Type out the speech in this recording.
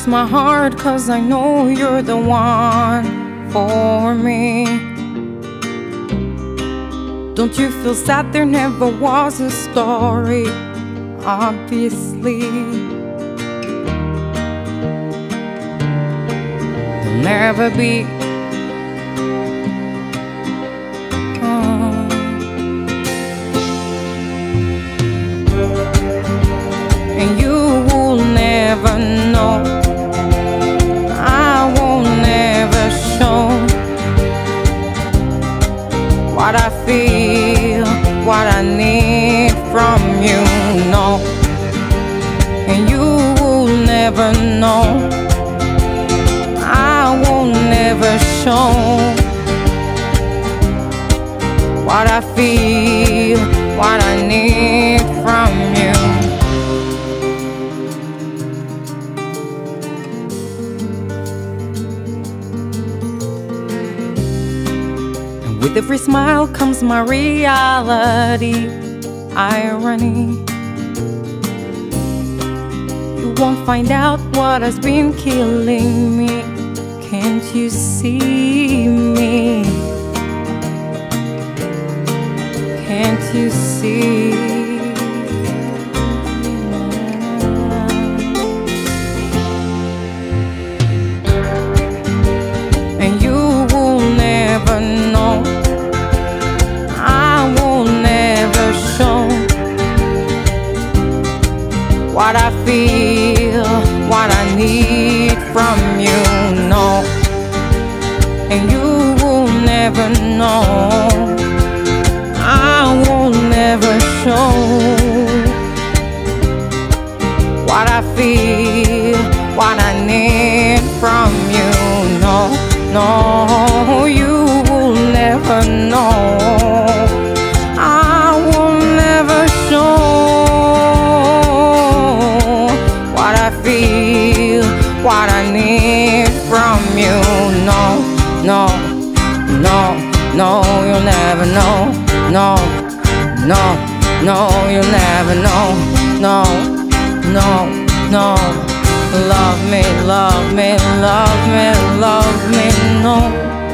my heart, 'cause I know you're the one for me. Don't you feel sad? There never was a story, obviously. There'll never be. And you will never know. I won't never show what I feel, what I need from you, no. And you will never know. I won't never show what I feel, what I need from you. With every smile comes my reality, irony. You won't find out what has been killing me. Can't you see me? Can't you see? And you will never know. What I feel, what I need from you, no. And you will never know. I will never show what I feel, what I need from you, no. No, you will never know. I will never show what I need from you, no, no, no, no, you'll never know, no, no, no, you'll never know, no, no, no, love me, love me, love me, love me, no.